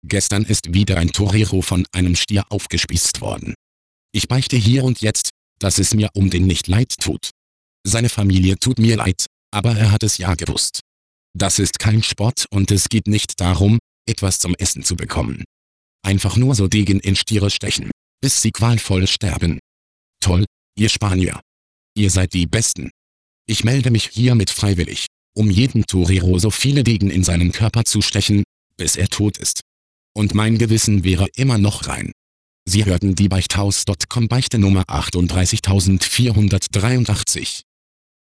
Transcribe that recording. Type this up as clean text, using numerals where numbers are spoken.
Gestern ist wieder ein Torero von einem Stier aufgespießt worden. Ich beichte hier und jetzt, dass es mir um den nicht leid tut. Seine Familie tut mir leid, aber er hat es ja gewusst. Das ist kein Sport und es geht nicht darum, etwas zum Essen zu bekommen. Einfach nur so Degen in Stiere stechen, bis sie qualvoll sterben. Toll, ihr Spanier. Ihr seid die Besten. Ich melde mich hiermit freiwillig, um jeden Torero so viele Degen in seinen Körper zu stechen, bis er tot ist. Und mein Gewissen wäre immer noch rein. Sie hörten die Beichthaus.com Beichte Nummer 38483.